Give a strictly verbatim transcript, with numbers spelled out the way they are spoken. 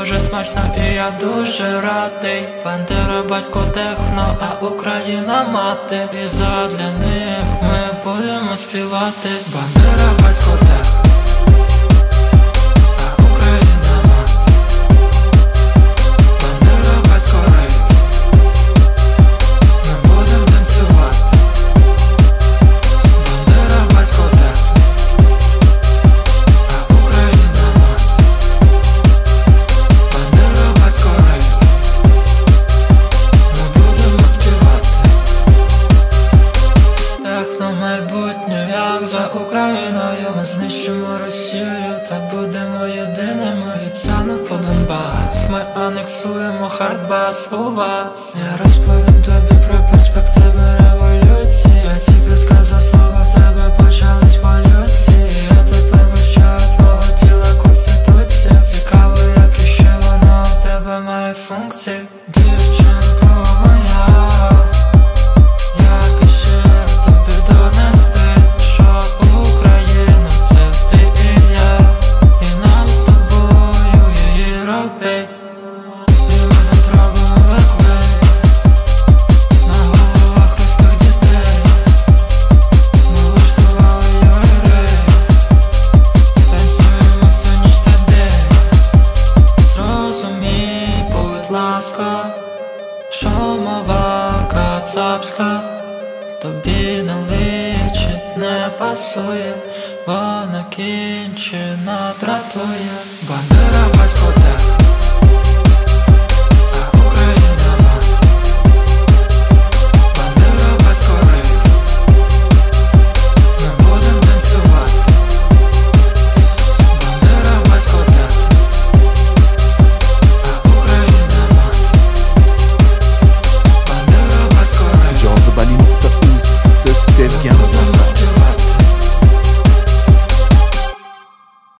дуже смачно і я дуже радий. Бандера, батько, техно, а Україна мати. І задля них ми будемо співати. Бандера, батько, техно, а Україна мати. Бандера, батько, рейв, ми будем танцювати. Бандера, батько, техно, а Україна мати. Бандера, батько, рейв, ми будемо співати. Техно майбутнє, як за Україною. Ми знищимо Росію та будемо єдиними. Від Сяну по Донбас ми анексуємо хардбас у вас. Я розповім тобі про перспективи революції. Я тільки сказав слово, в тебе почались полюції. Я тепер вивчаю твого тіла конституцію. Цікаво, як іще вона у тебе має функції. Дівчинко моя, як іще тобі донести, що Україна — це ти і я, і нам з тобою її робить. І ми тут робимо виклик на головах руських дітей. Ми влаштували юрей, танцюємо всю ніч та день. Зрозумій, будь ласка, що мова кацапська тобі не личить, не пасує, вона кінчена дратує.